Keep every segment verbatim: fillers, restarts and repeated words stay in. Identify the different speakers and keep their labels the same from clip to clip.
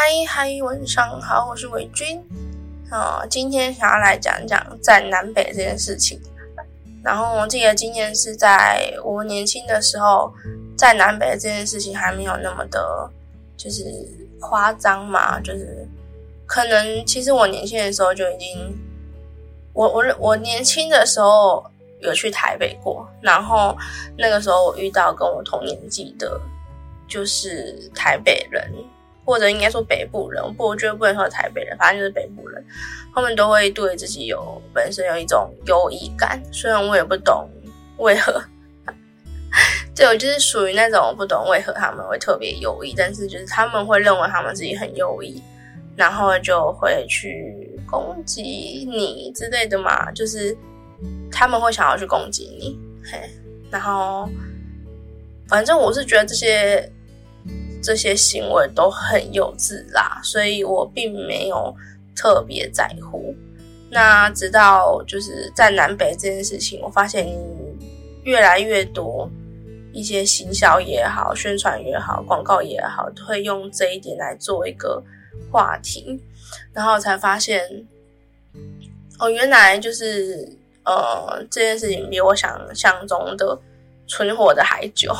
Speaker 1: 嗨嗨，晚上好，我是伟君。呃，今天想要来讲讲站南北这件事情。然后我记得今年是在我年轻的时候，站南北这件事情还没有那么的，就是夸张嘛，就是可能其实我年轻的时候就已经，我我我年轻的时候有去台北过，然后那个时候我遇到跟我同年纪的，就是台北人。或者应该说北部人，不，我觉得不能说台北人，反正就是北部人，他们都会对自己有本身有一种优异感，虽然我也不懂为何，对，我就是属于那种不懂为何他们会特别优异，但是就是他们会认为他们自己很优异，然后就会去攻击你之类的嘛，就是他们会想要去攻击你，嘿，然后反正我是觉得这些。这些行为都很幼稚啦，所以我并没有特别在乎。那直到就是在南北这件事情，我发现越来越多一些行销也好、宣传也好、广告也好，都会用这一点来做一个话题，然后才发现，哦，原来就是呃这件事情比我想象中的存活的还久。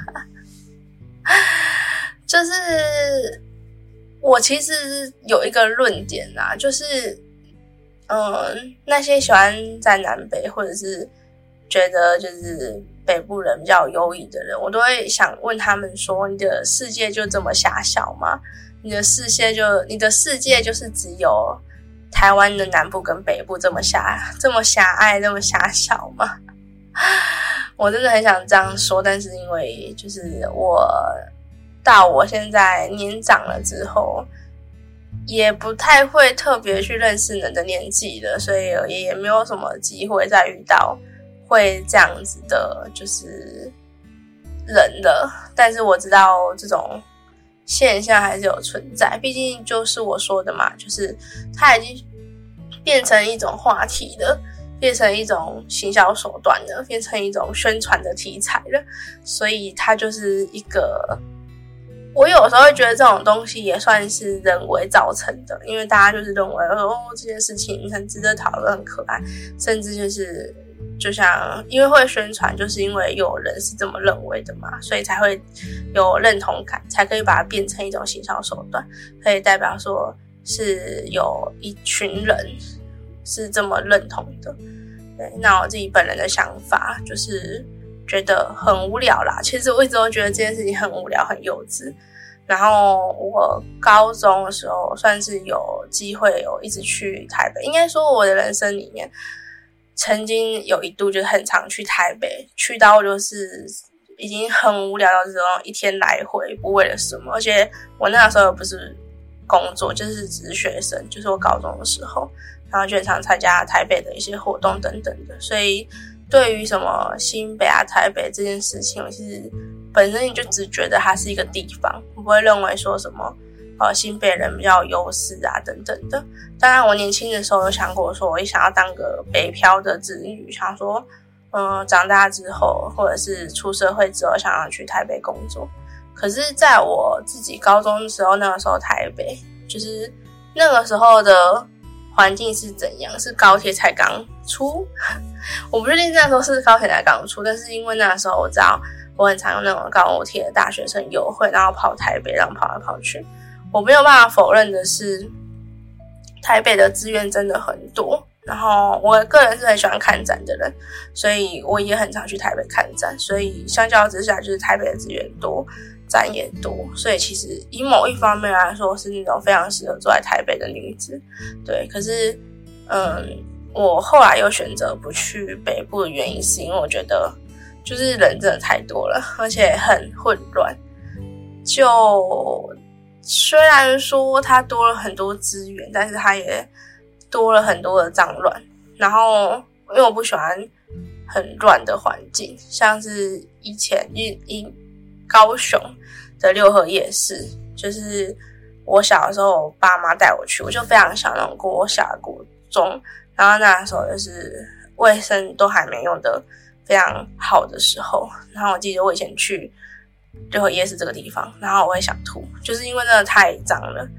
Speaker 1: 就是我其实有一个论点啦，就是嗯，那些喜欢在南北或者是觉得就是北部人比较优异的人，我都会想问他们说，你的世界就这么狭小吗？你的世界就你的世界就是只有台湾的南部跟北部这么狭这么狭隘这么狭小吗？我真的很想这样说，但是因为就是我到我现在年长了之后，也不太会特别去认识人的年纪了，所以也没有什么机会再遇到会这样子的就是人了。但是我知道这种现象还是有存在，毕竟就是我说的嘛，就是它已经变成一种话题了，变成一种行销手段了，变成一种宣传的题材了，所以它就是一个，我有时候会觉得这种东西也算是人为造成的，因为大家就是认为哦这件事情很值得讨论，很可爱，甚至就是就像因为会宣传，就是因为有人是这么认为的嘛，所以才会有认同感，才可以把它变成一种行销手段，可以代表说是有一群人是这么认同的。对，那我自己本人的想法就是觉得很无聊啦，其实我一直都觉得这件事情很无聊很幼稚。然后我高中的时候算是有机会有一直去台北，应该说我的人生里面曾经有一度就是很常去台北，去到就是已经很无聊的这种一天来回不为了什么，而且我那时候又不是工作，就是只是学生，就是我高中的时候，然后就很常参加台北的一些活动等等的，所以对于什么新北啊台北这件事情，我其实本身就只觉得它是一个地方，我不会认为说什么呃新北人比较有优势啊等等的。当然我年轻的时候有想过说我也想要当个北漂的子女，想说嗯、呃、长大之后或者是出社会之后想要去台北工作。可是在我自己高中的时候，那个时候台北就是那个时候的环境是怎样，是高铁才刚出，我不确定那时候是高铁才刚出，但是因为那个时候我知道我很常用那种高铁的大学生优惠，然后跑台北，然后跑来跑去。我没有办法否认的是，台北的资源真的很多。然后我个人是很喜欢看展的人，所以我也很常去台北看展。所以相较之下，就是台北的资源多，展也多。所以其实以某一方面来说，是那种非常适合住在台北的女子。对，可是嗯，我后来又选择不去北部的原因，是因为我觉得就是人真的太多了，而且很混乱。就虽然说它多了很多资源，但是它也多了很多的脏乱。然后因为我不喜欢很乱的环境，像是以前一一高雄的六合夜市，就是我小的时候我爸妈带我去，我就非常小那种国小国中，然后那时候就是卫生都还没用的非常好的时候，然后我记得我以前去六合夜市这个地方，然后我会想吐，就是因为真的太脏了。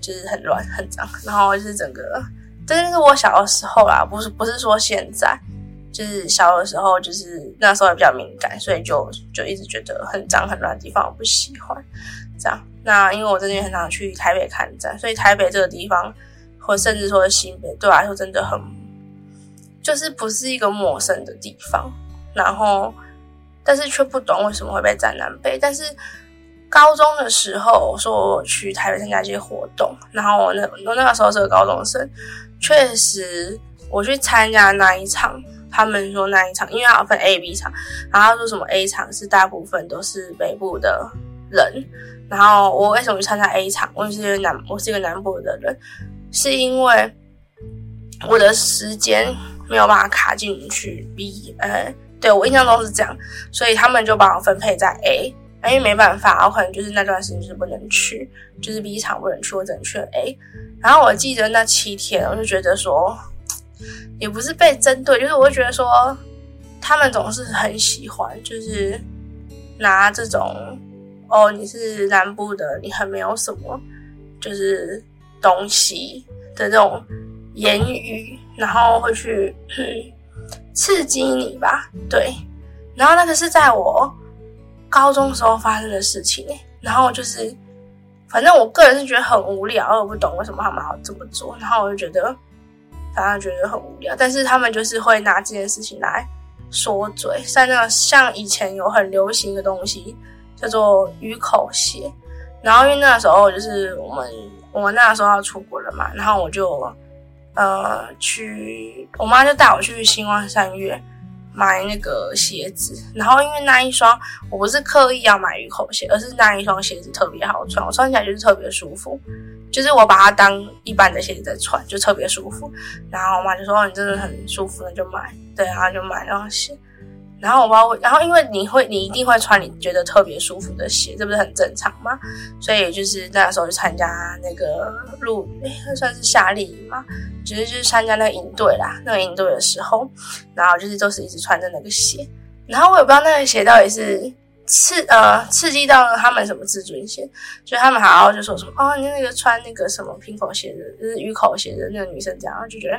Speaker 1: 就是很乱很脏，然后就是整个，这是我小的时候啦，不是不是说现在，就是小的时候，就是那时候也比较敏感，所以就就一直觉得很脏很乱的地方我不喜欢。这样，那因为我真的很常去台北看展，所以台北这个地方，或甚至说新北，对我来说真的很，就是不是一个陌生的地方。然后，但是却不懂为什么会被占南北。但是高中的时候，说我去台北参加一些活动，然后我那我那个时候是个高中生，确实我去参加那一场。他们说那一场，因为它有分 A、B 场，然后他说什么 A 场是大部分都是北部的人，然后我为什么去参加 A 场？我是一个南，我是一个南部的人，是因为我的时间没有办法卡进去 B， 呃，对我印象中是这样，所以他们就把我分配在 A， 因为没办法，我可能就是那段时间就是不能去，就是 B 场不能去，我只能去 A。然后我记得那七天，我就觉得说。也不是被针对，就是我会觉得说，他们总是很喜欢，就是拿这种哦，你是南部的，你很没有什么，就是东西的这种言语，然后会去、嗯、刺激你吧，对。然后那个是在我高中时候发生的事情，然后就是，反正我个人是觉得很无聊，我不懂为什么他们要这么做，然后我就觉得。反正觉得很无聊，但是他们就是会拿这件事情来说嘴。像那个像以前有很流行的东西叫做鱼口鞋，然后因为那个时候就是我们我们那个时候要出国了嘛，然后我就呃去，我妈就带我去新光三越买那个鞋子，然后因为那一双我不是刻意要买鱼口鞋，而是那一双鞋子特别好穿，我穿起来就是特别舒服。就是我把它当一般的鞋子在穿，就特别舒服。然后我妈就说：“哦，你真的很舒服，那就买。”对，然后就买那双鞋。然后我不知道，然后因为你会，你一定会穿你觉得特别舒服的鞋，这不是很正常吗？所以就是那时候去参加那个陆，诶，算是夏令营嘛，就是就是参加那个营队啦。那个营队的时候，然后就是都是一直穿着那个鞋。然后我也不知道那个鞋到底是。刺呃刺激到了他们什么自尊心，所以他们还要就说什么哦，你那个穿那个什么平口鞋的，就是鱼口鞋的那个女生这样，就觉得，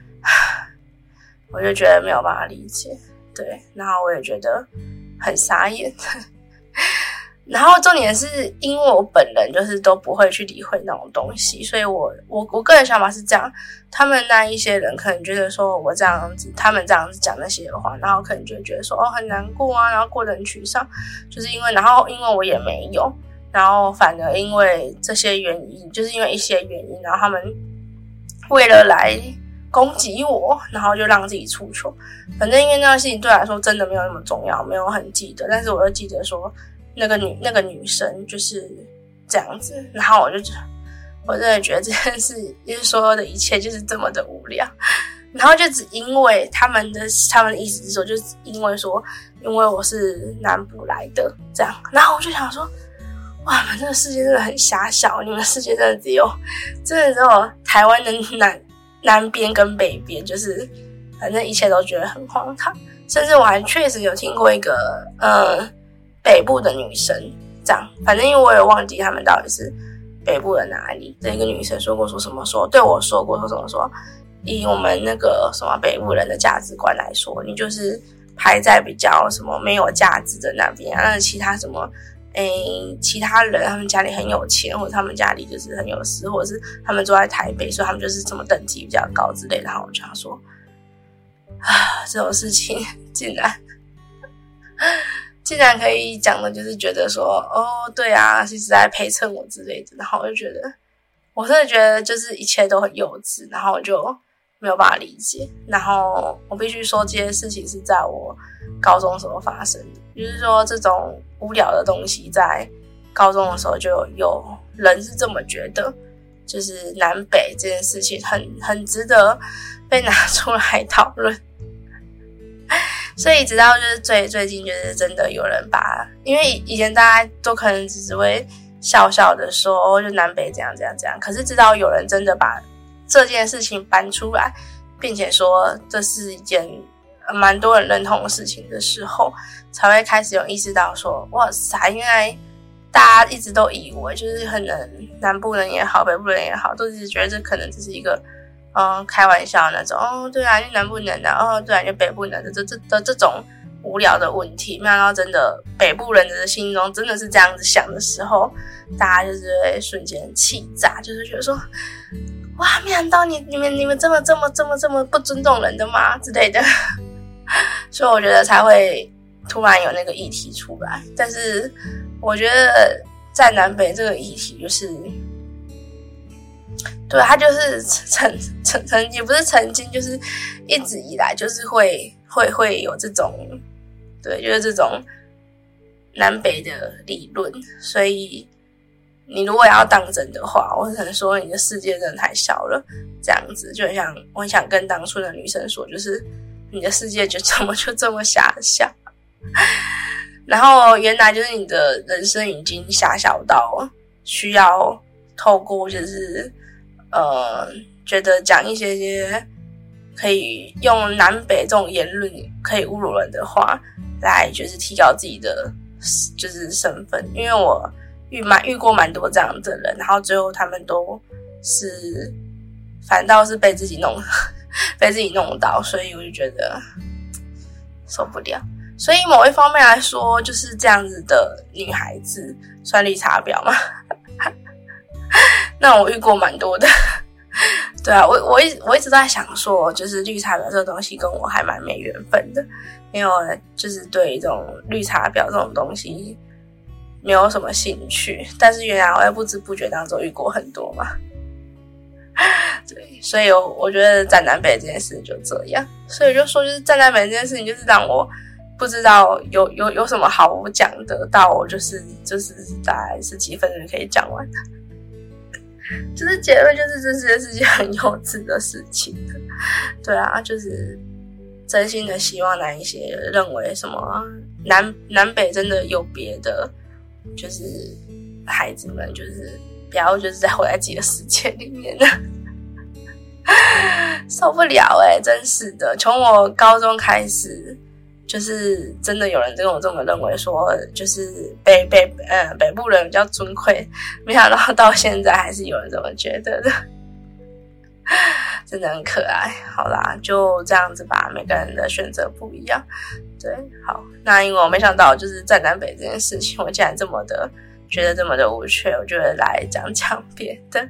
Speaker 1: 我就觉得没有办法理解，对，然后我也觉得很傻眼，然后重点是因为我本人就是都不会去理会那种东西，所以我我我个人想法是这样，他们那一些人可能觉得说我这样子，他们这样子讲那些话，然后可能就会觉得说哦很难过啊，然后过得很沮丧，就是因为然后因为我也没有，然后反而因为这些原因，就是因为一些原因，然后他们为了来攻击我，然后就让自己出糗。反正因为那个事情对我来说真的没有那么重要，没有很记得，但是我又记得说。那个女那个女生就是这样子，然后我就我真的觉得这件事，就是所有的一切就是这么的无聊，然后就只因为他们的他们的意思是说，就是因为说，因为我是南部来的这样，然后我就想说，哇，你们这个世界真的很狭小，你们的世界真的只有真的只有台湾的南南边跟北边，就是反正一切都觉得很荒唐，甚至我还确实有听过一个呃。北部的女生这样，反正因为我也忘记他们到底是北部的哪里的一个女生说过说什么说对我说过说什么说，以我们那个什么北部人的价值观来说，你就是排在比较什么没有价值的那边，那其他什么诶其他人他们家里很有钱，或者他们家里就是很有势，或者是他们住在台北，所以他们就是什么等级比较高之类的。然后我就想说啊，这种事情竟然竟然可以讲的就是觉得说哦对啊其实在陪衬我之类的，然后我就觉得我真的觉得就是一切都很幼稚，然后我就没有办法理解，然后我必须说这些事情是在我高中时候发生的，就是说这种无聊的东西在高中的时候就有有人是这么觉得，就是南北这件事情很很值得被拿出来讨论。所以直到就是最最近就是真的有人把，因为以前大家都可能只是会笑笑的说哦就南北这样这样这样，可是直到有人真的把这件事情搬出来，并且说这是一件蛮多人认同的事情的时候，才会开始有意识到说哇塞，原来大家一直都以为就是可能南部人也好，北部人也好，都一直觉得这可能只是一个嗯开玩笑那种哦，对啊，就南部人啊，哦对啊，就北部人的这这的这种无聊的问题，没想到真的北部人的心中真的是这样子想的时候，大家就是会瞬间气炸，就是觉得说，哇，没想到你你们你们这么这么这么这么不尊重人的吗之类的，所以我觉得才会突然有那个议题出来。但是我觉得在南北这个议题就是，对，他就是曾曾曾也不是曾经，就是一直以来就是会会会有这种。对，就是这种南北的理论，所以你如果要当真的话，我只能说你的世界真的太小了。这样子就很像，我很想跟当初的女生说，就是你的世界就这么就这么狭小，然后原来就是你的人生已经狭小到需要透过就是呃，觉得讲一些些可以用南北这种言论可以侮辱人的话。来就是提高自己的就是身份，因为我遇蛮遇过蛮多这样的人，然后最后他们都是反倒是被自己弄被自己弄到，所以我就觉得受不了。所以某一方面来说，就是这样子的女孩子算绿茶婊嘛。那我遇过蛮多的。对啊，我我一我一直都在想说，就是绿茶婊这个东西跟我还蛮没缘分的，因为我就是对这种绿茶婊这种东西没有什么兴趣。但是原来我在不知不觉当中遇过很多嘛，对，所以我我觉得站南北这件事就这样，所以就说就是站南北这件事情，就是让我不知道有有有什么好讲的，到我就是就是大概十几分钟可以讲完的。就是结论就是这件事情很幼稚的事情，对啊，就是真心的希望那一些认为什么南南北真的有别的，就是孩子们就是不要就是在活在自己的世界里面的，受不了欸，真是的，从我高中开始。就是真的有人跟我这么认为说，就是北北呃北部人比较尊贵，没想到到现在还是有人这么觉得的，真的很可爱。好啦，就这样子吧，每个人的选择不一样。对，好，那因为我没想到就是在南北这件事情，我竟然这么的觉得这么的无趣，我就会来讲讲别的。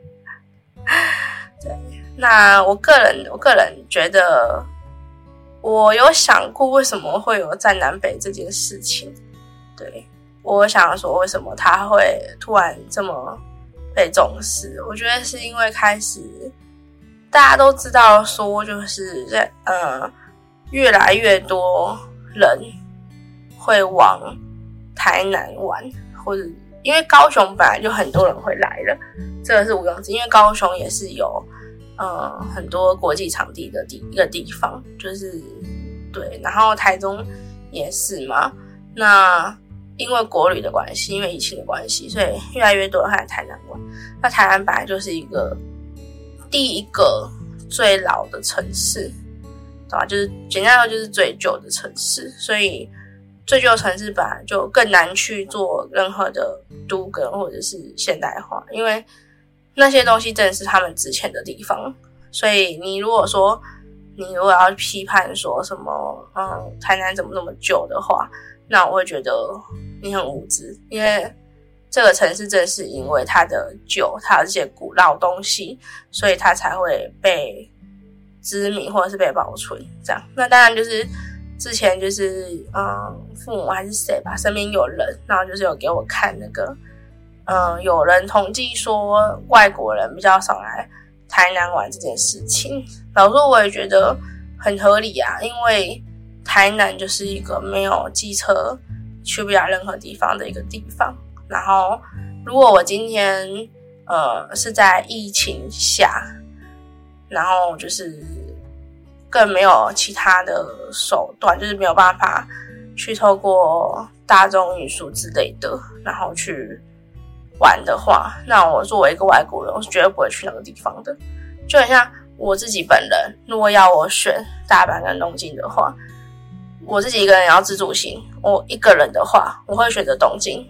Speaker 1: 对，那我个人我个人觉得。我有想过为什么会有站南北这件事情，对，我想说为什么他会突然这么被重视。我觉得是因为开始大家都知道说就是呃越来越多人会往台南玩，或者因为高雄本来就很多人会来了，这个是毋庸置疑，因为高雄也是有呃，很多国际场地的地一个地方，就是对，然后台中也是嘛。那因为国旅的关系，因为疫情的关系，所以越来越多人来台南玩。那台南本来就是一个第一个最老的城市，对吧？就是简单说就是最旧的城市，所以最旧的城市本来就更难去做任何的都更或者是现代化，因为那些东西真的是他们值钱的地方，所以你如果说你如果要批判说什么嗯台南怎么那么旧的话，那我会觉得你很无知，因为这个城市正是因为它的旧，它的这些古老东西，所以它才会被知名或者是被保存这样。那当然就是之前就是嗯父母还是谁吧，身边有人，然后就是有给我看那个嗯，有人统计说外国人比较少来台南玩这件事情，老实说我也觉得很合理啊，因为台南就是一个没有机车去不了任何地方的一个地方。然后如果我今天呃是在疫情下，然后就是更没有其他的手段，就是没有办法去透过大众运输之类的，然后去玩的话，那我作为一个外国人，我是绝对不会去那个地方的。就很像我自己本人，如果要我选大阪跟东京的话，我自己一个人要自助行，我一个人的话，我会选择东京，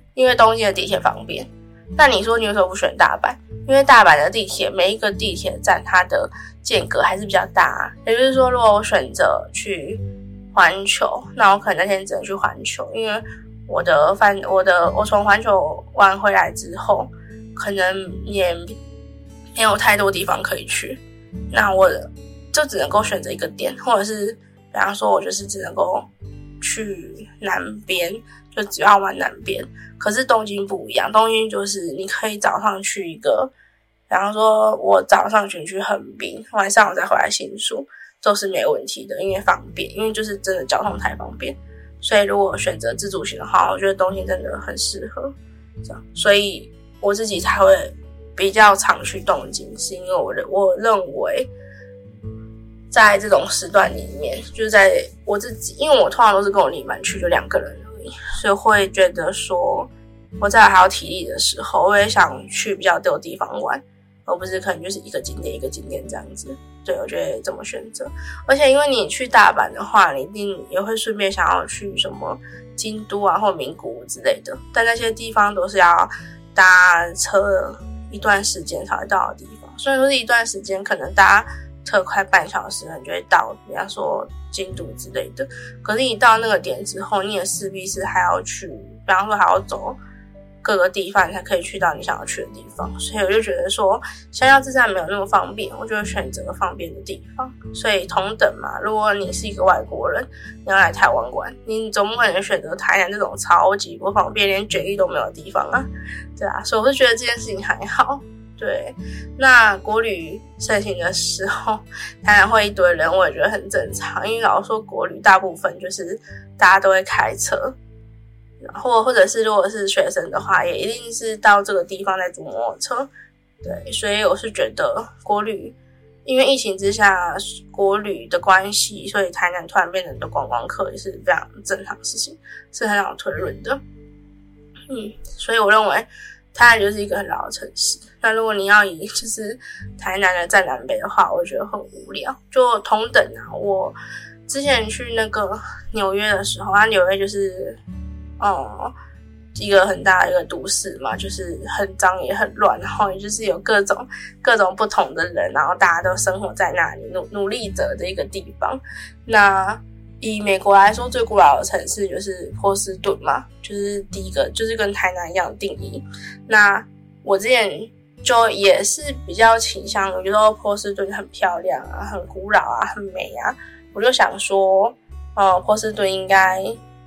Speaker 1: 因为东京的地铁方便。那你说你为什么不选大阪？因为大阪的地铁每一个地铁站它的间隔还是比较大啊。也就是说，如果我选择去环球，那我可能那天只能去环球，因为我的饭我的我从环球玩回来之后，可能也没有太多地方可以去，那我就只能够选择一个点，或者是比方说我就是只能够去南边，就只要玩南边。可是东京不一样，东京就是你可以早上去一个，比方说我早上选去横滨，晚上我再回来新宿，都是没问题的，因为方便，因为就是真的交通太方便。所以如果选择自助型的话，我觉得东京真的很适合这样，所以我自己才会比较常去东京，是因为我认我认为在这种时段里面，就是在我自己，因为我通常都是跟我另一半去，就两个人而已，所以会觉得说我在还有体力的时候，我也想去比较多地方玩，而不是可能就是一个景点一个景点这样子。对，我觉得这么选择。而且因为你去大阪的话，你一定也会顺便想要去什么京都啊或名古屋之类的，但那些地方都是要搭车一段时间才会到的地方。虽然说是一段时间，可能搭车快半小时你就会到，比方说京都之类的，可是你到那个点之后，你也势必是还要去，比方说还要走各个地方才可以去到你想要去的地方，所以我就觉得说相较之下没有那么方便，我就会选择方便的地方。所以同等嘛，如果你是一个外国人，你要来台湾玩，你总不可能选择台南这种超级不方便连决议都没有的地方啊，对啊，所以我就觉得这件事情还好。对，那国旅盛行的时候当然会一堆人，我也觉得很正常，因为老实说国旅大部分就是大家都会开车，或或者是如果是学生的话，也一定是到这个地方再租摩托车。对，所以我是觉得国旅，因为疫情之下国旅的关系，所以台南突然变成的观光客也是非常正常的事情，是很好推论的。嗯，所以我认为台南就是一个很老的城市。那如果你要以就是台南的在南北的话，我觉得很无聊。就同等啊，我之前去那个纽约的时候，它纽约就是嗯一个很大的一个都市嘛，就是很脏也很乱，然后也就是有各种各种不同的人，然后大家都生活在那里努努力着的一个地方。那以美国来说，最古老的城市就是波士顿嘛，就是第一个，就是跟台南一样的定义。那我之前就也是比较倾向，我觉得波士顿很漂亮啊，很古老啊，很美啊，我就想说，呃，波士顿应该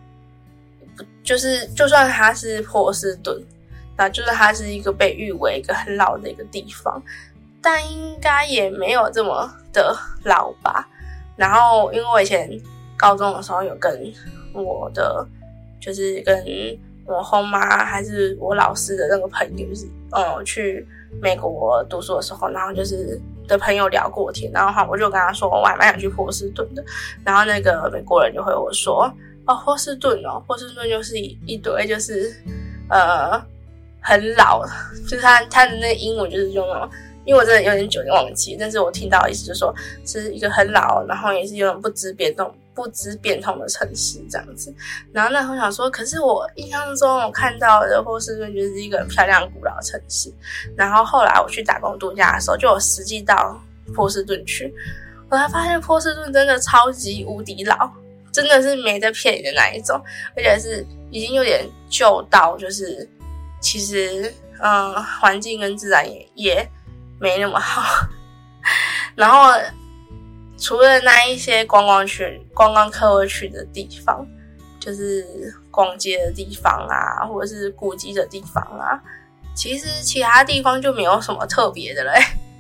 Speaker 1: 就是就算它是波士顿，那就是它是一个被誉为一个很老的一个地方，但应该也没有这么的老吧。然后因为我以前高中的时候有跟我的就是跟我后妈还是我老师的那个朋友，就是嗯去美国读书的时候，然后就是的朋友聊过天，然后我就跟他说我还蛮想去波士顿的，然后那个美国人就回我说，哦，波士顿哦，波士顿就是一一堆就是呃很老，就是他他的那个英文就是用那种，因为我真的有点久点忘记，但是我听到的意思就是说是一个很老，然后也是有种不知变动不知变通的城市这样子。然后那时候想说，可是我印象中我看到的波士顿就是一个很漂亮古老的城市。然后后来我去打工度假的时候，就有实际到波士顿去，我才发现波士顿真的超级无敌老，真的是没在骗你的那一种，而且是已经有点旧到就是其实嗯环境跟自然也也没那么好。然后除了那一些观光区观光客会去的地方，就是逛街的地方啊，或者是古迹的地方啊，其实其他地方就没有什么特别的了。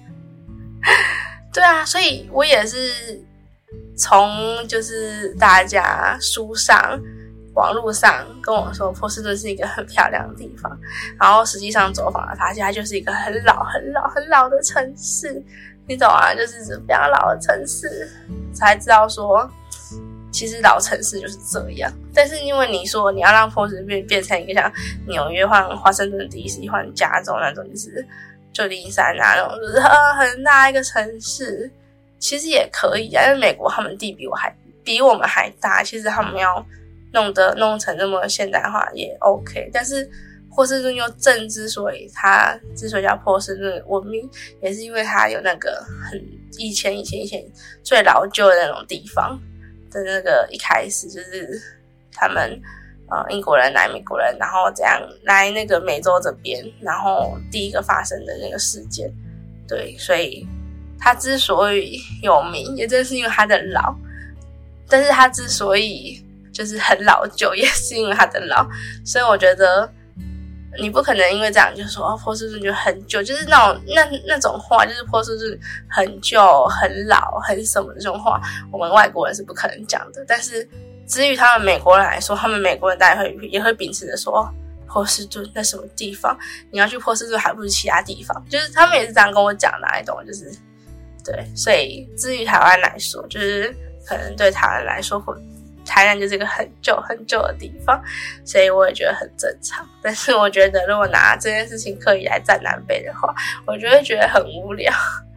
Speaker 1: 对啊，所以我也是从就是大家书上网络上跟我说波士顿是一个很漂亮的地方，然后实际上走访了发现它就是一个很老很老很老的城市，你懂啊，就是非常老的城市，才知道说其实老城市就是这样。但是因为你说你要让波士顿变成一个像纽约换华盛顿 D C 换加州那种就是旧金山啊那种就是很大一个城市，其实也可以啊，因为美国他们地比我还比我们还大，其实他们要弄得弄成这么现代化也 OK。 但是波士顿又正之所以它之所以叫波士顿文明，也是因为它有那个很以前以前以前最老旧的那种地方的那个一开始就是他们呃英国人来美国人，然后这样来那个美洲这边，然后第一个发生的那个事件。对，所以它之所以有名，也正是因为它的老，但是它之所以就是很老旧，也是因为它的老。所以我觉得你不可能因为这样就说哦，波士顿就很旧，就是那种那那种话，就是波士顿很旧、很老、很什么这种话，我们外国人是不可能讲的。但是至于他们美国人来说，他们美国人当然会也会秉持着说，波士顿那什么地方，你要去波士顿还不如其他地方，就是他们也是这样跟我讲的，你懂吗？就是对，所以至于台湾来说，就是可能对台湾来说，台南就是一个很旧很旧的地方，所以我也觉得很正常。但是我觉得如果拿这件事情刻意来站南北的话，我就会觉得很无聊。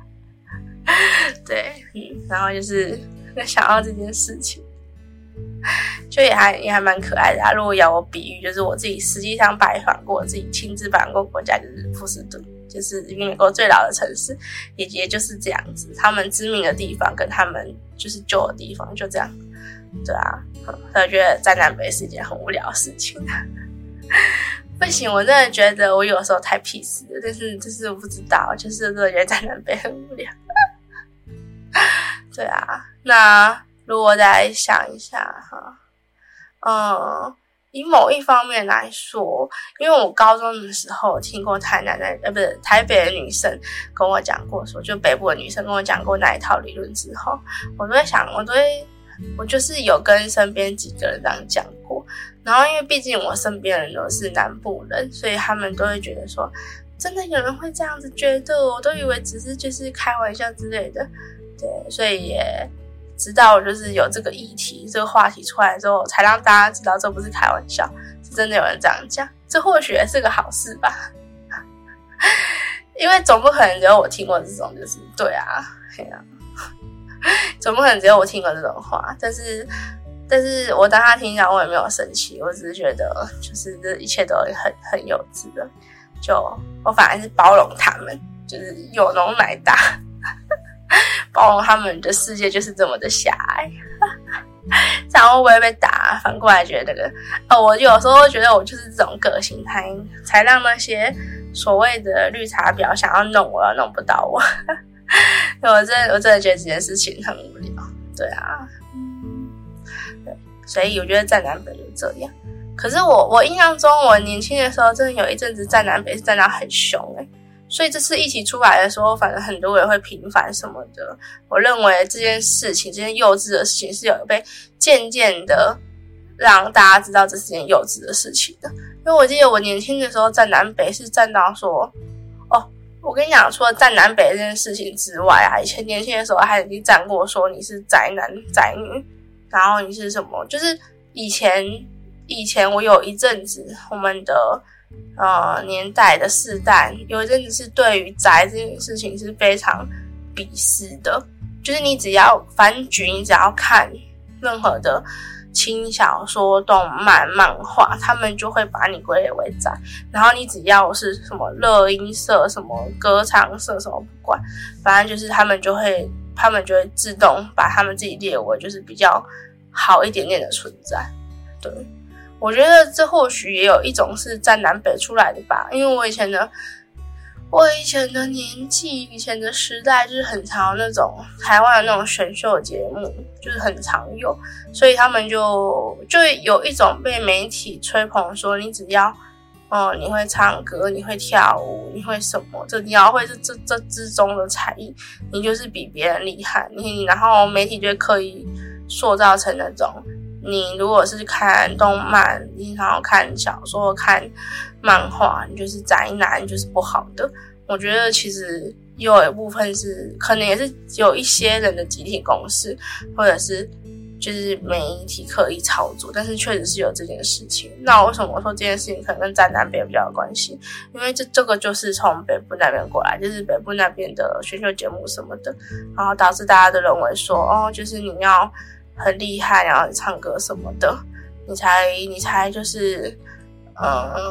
Speaker 1: 对，嗯，然后就是想到这件事情，就也还也还蛮可爱的啊。如果要我比喻，就是我自己实际上拜访过，自己亲自拜访过国家就是波士顿，就是美国最老的城市，也也就是这样子。他们知名的地方跟他们就是旧的地方就这样。对啊，所以我觉得在南北是一件很无聊的事情。不行，我真的觉得我有时候太 peace 了，但是就是我不知道，就是我觉得在南北很无聊。对啊，那如果再想一下哈，嗯，以某一方面来说，因为我高中的时候听过台南的呃不是台北的女生跟我讲过说，就北部的女生跟我讲过那一套理论之后，我都会想，我都会。我就是有跟身边几个人这样讲过，然后因为毕竟我身边的人都是南部人，所以他们都会觉得说，真的有人会这样子觉得，我都以为只是就是开玩笑之类的。对，所以也直到就是有这个议题这个话题出来之后，才让大家知道这不是开玩笑，是真的有人这样讲，这或许也是个好事吧。因为总不可能只有我听过这种就是对啊对啊，总不可能只有我听过这种话，但是，但是我当他听讲，我也没有生气，我只是觉得，就是这一切都很很幼稚的，就我反而是包容他们，就是有容乃大，包容他们的世界就是这么的狭隘，这样会不会被打？反过来觉得那个，哦，我有时候觉得我就是这种个性，才才让那些所谓的绿茶婊想要弄我，要弄不到我。我真的我真的觉得这件事情很无聊，对啊，对，所以我觉得站南北就这样。可是我我印象中，我年轻的时候真的有一阵子站南北是站到很凶诶、欸，所以这次一起出来的时候，反正很多人会平反什么的。我认为这件事情，这件幼稚的事情是有被渐渐的让大家知道这是件幼稚的事情的。因为我记得我年轻的时候站南北是站到说，哦。我跟你讲，除了站南北这件事情之外啊，以前年轻的时候还已经站过说你是宅男宅女，然后你是什么，就是以前以前我有一阵子我们的呃年代的世代有一阵子是对于宅这件事情是非常鄙视的，就是你只要反举，你只要看任何的轻小说、动漫、漫画，他们就会把你归类为宅。然后你只要是什么热音社、什么歌唱社、什么不管，反正就是他们就会，他们就会自动把他们自己列为就是比较好一点点的存在。对，我觉得这或许也有一种是站南北出来的吧，因为我以前的。我以前的年纪，以前的时代就是很常那种台湾的那种选秀节目，就是很常有，所以他们就就有一种被媒体吹捧说，你只要，嗯，你会唱歌，你会跳舞，你会什么，这你要会这这这之中的才艺，你就是比别人厉害。你然后媒体就会刻意塑造成那种，你如果是看动漫，你然后看小说、看漫画，你就是宅男，你就是不好的。我觉得其实也有一部分是，可能也是有一些人的集体共识，或者是就是媒体刻意操作，但是确实是有这件事情。那为什么我说这件事情可能跟站南北比较有关系？因为这这个就是从北部那边过来，就是北部那边的选秀节目什么的，然后导致大家都认为说，哦，就是你要很厉害，然后唱歌什么的，你才你才就是。嗯，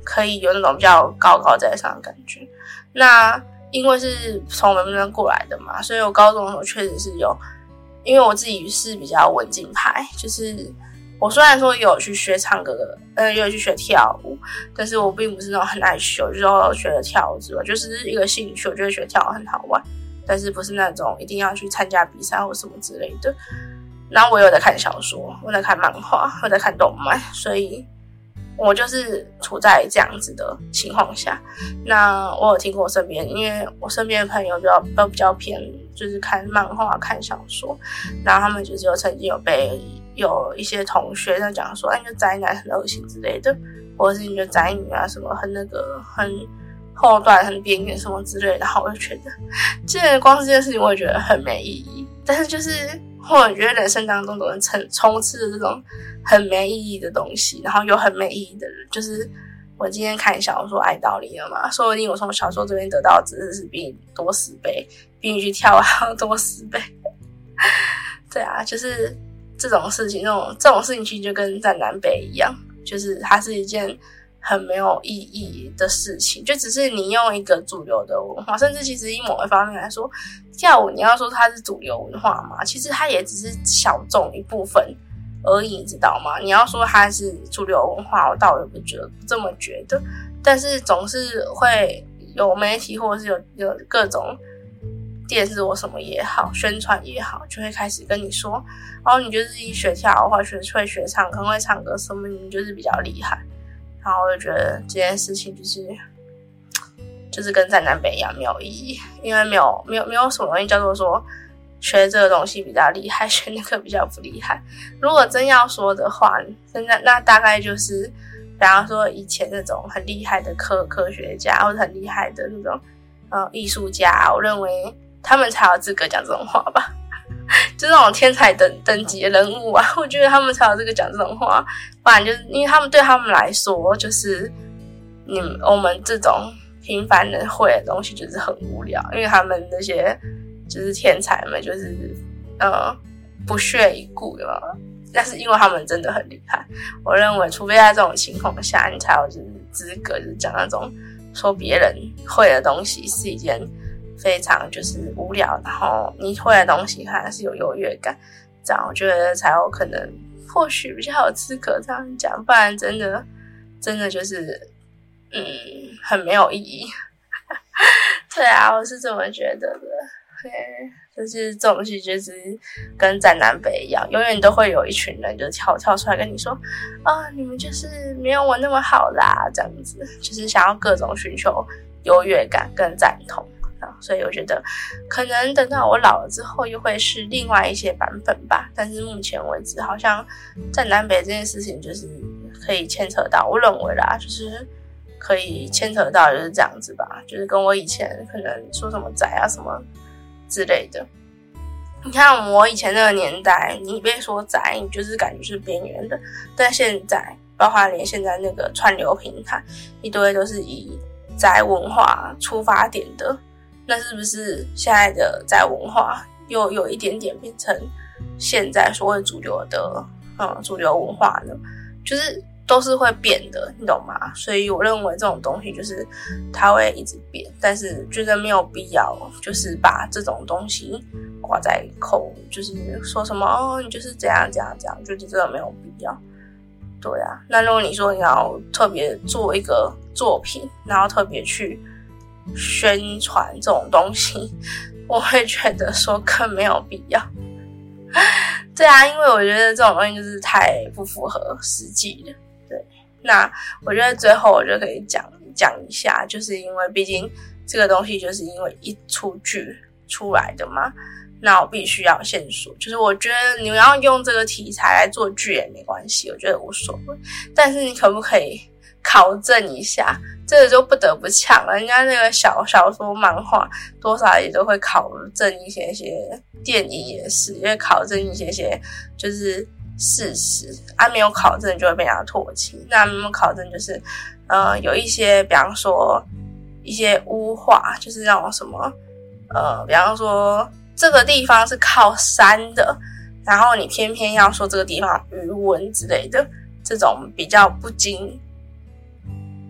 Speaker 1: 可以有那种比较高高在上的感觉。那因为是从门门过来的嘛，所以我高中的时候确实是有，因为我自己是比较文静派，就是我虽然说有去学唱歌的，呃，有去学跳舞，但是我并不是那种很爱学，就是我学了跳舞之外，就是一个兴趣，我觉得学跳舞很好玩，但是不是那种一定要去参加比赛或什么之类的。然后我有在看小说，我在看漫画，我在看动漫，所以我就是处在这样子的情况下。那我有听过我身边，因为我身边的朋友比较都比较偏，就是看漫画、看小说，然后他们就是有曾经有被有一些同学在讲说，哎，你就宅男很恶心之类的，或者是你就宅女啊什么很那个很后段、很边缘什么之类的。然后我就觉得，其实光是这件事情，我也觉得很没意义。但是就是。或者觉得人生当中都能充充斥着这种很没意义的东西，然后有很没意义的人，就是我今天看小说爱道理了嘛，说不定我从小说这边得到的知识是比你多十倍，比你去跳还要多十倍。对啊，就是这种事情，这种这种事情其实就跟站南北一样，就是它是一件很没有意义的事情，就只是你用一个主流的文化，甚至其实以某一方面来说，跳舞你要说它是主流文化嘛，其实它也只是小众一部分而已，你知道吗？你要说它是主流文化，我倒也不觉得不这么觉得，但是总是会有媒体或者是有有各种电视或什么也好，宣传也好，就会开始跟你说，哦，你就是一学跳舞或学会学唱歌，会唱歌什么，你就是比较厉害。然后我就觉得这件事情就是就是跟站南北一样没有意义，因为没有没有没有什么东西叫做说学这个东西比较厉害，学那个比较不厉害。如果真要说的话，那那大概就是比方说以前那种很厉害的科科学家或者很厉害的那种呃艺术家，我认为他们才有资格讲这种话吧。就那种天才等等级的人物啊，我觉得他们才有这个讲这种话，不然就是因为他们对他们来说，就是你们我们这种平凡人会的东西就是很无聊，因为他们那些就是天才们就是呃不屑一顾嘛，但是因为他们真的很厉害，我认为除非在这种情况下，你才有就是资格就是讲那种说别人会的东西是一件非常就是无聊，然后你会的东西还是有优越感，这样我觉得才有可能或许比较有资格这样讲，不然真的真的就是嗯很没有意义。对啊，我是这么觉得的。对，就是这种东西就是跟站南北一样，永远都会有一群人就跳跳出来跟你说啊，你们就是没有我那么好啦，这样子就是想要各种寻求优越感跟赞同。所以我觉得可能等到我老了之后又会是另外一些版本吧，但是目前为止好像站南北这件事情就是可以牵扯到，我认为啦，就是可以牵扯到就是这样子吧，就是跟我以前可能说什么宅啊什么之类的。你看我以前那个年代，你别说宅，你就是感觉是边缘的，但现在包括连现在那个串流平台一堆都是以宅文化出发点的，那是不是现在的宅文化又有一点点变成现在所谓主流的嗯主流文化呢？就是都是会变的，你懂吗？所以我认为这种东西就是它会一直变，但是觉得没有必要就是把这种东西挂在口，就是说什么哦你就是这样这样这样，觉得真的没有必要。对啊，那如果你说你要特别做一个作品，然后特别去宣传这种东西，我会觉得说更没有必要。对啊，因为我觉得这种东西就是太不符合实际了。对，那我觉得最后我就可以讲讲一下，就是因为毕竟这个东西就是因为一出剧出来的嘛，那我必须要先说，就是我觉得你们要用这个题材来做剧也没关系，我觉得无所谓，但是你可不可以考证一下？这个就不得不抢了，人家那个小小说漫画多少也都会考证一些些，电影也是因为考证一些些就是事实啊，没有考证就会被人家唾弃。那没有考证就是呃有一些比方说一些污话，就是那种什么呃比方说这个地方是靠山的，然后你偏偏要说这个地方余温之类的，这种比较不经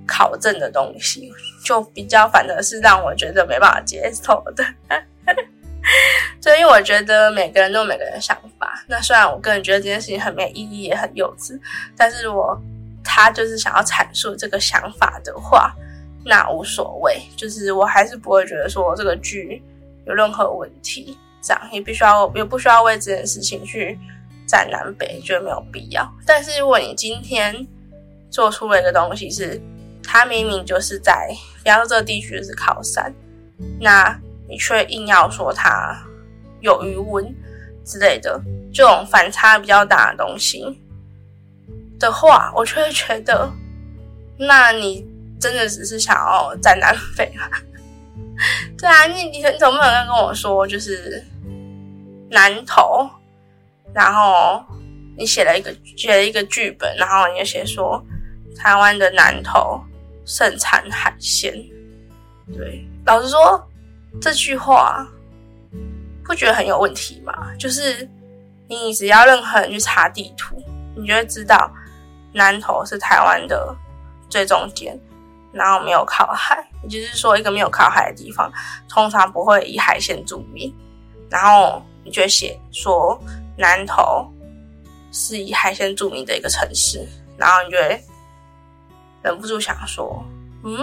Speaker 1: 考证的东西，就比较反而是让我觉得没办法接受的。所以我觉得每个人都有每个人的想法，那虽然我个人觉得这件事情很没意义也很幼稚，但是如果他就是想要阐述这个想法的话，那无所谓，就是我还是不会觉得说这个剧有任何问题，这样也必须要也不需要为这件事情去站南北，觉得没有必要。但是如果你今天做出了一个东西是他明明就是在比方说这个地区就是靠山，那你却硬要说他有余温之类的，这种反差比较大的东西的话，我就会觉得那你真的只是想要站南北啊。对啊，你你总不能跟我说就是南投，然后你写了一个写了一个剧本，然后你就写说台湾的南投盛产海鲜。对，老实说这句话不觉得很有问题吗？就是你只要任何人去查地图，你就会知道南投是台湾的最中间，然后没有靠海，也就是说一个没有靠海的地方通常不会以海鲜著名，然后你就会写说南投是以海鲜著名的一个城市，然后你就会忍不住想说嗯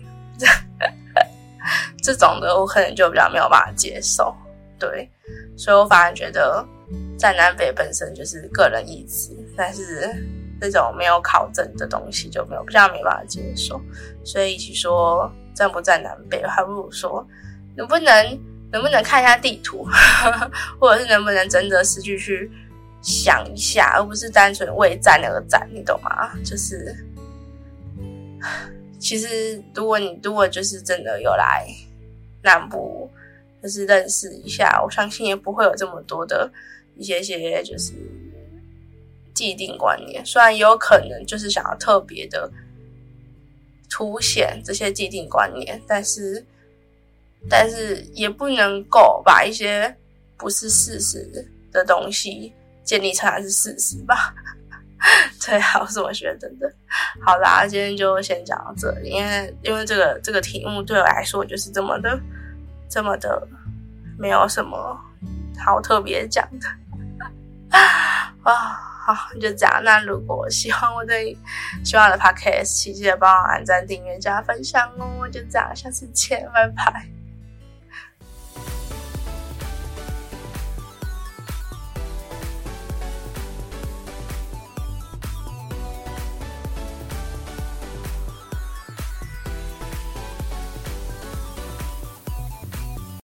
Speaker 1: 这种的我可能就比较没有办法接受。对，所以我反而觉得在南北本身就是个人意志，但是这种没有考证的东西就没有比较没办法接受。所以与其说站不站南北，还不如说能不能能不能看一下地图或者是能不能真的实际去想一下，而不是单纯为站而站，你懂吗？就是其实如果你如果就是真的有来南部就是认识一下，我相信也不会有这么多的一些些就是既定观念，虽然也有可能就是想要特别的凸显这些既定观念，但是但是也不能够把一些不是事实的东西建立成还是事实吧。对啊，我是我觉得的。好啦，今天就先讲到这里，因为因为这个这个题目对我来说就是这么的这么的没有什么好特别讲的。啊，好，就这样。那如果喜欢我的喜欢我的 podcast， 记得帮我按赞、订阅、加分享哦。就这样，下次见，拜拜。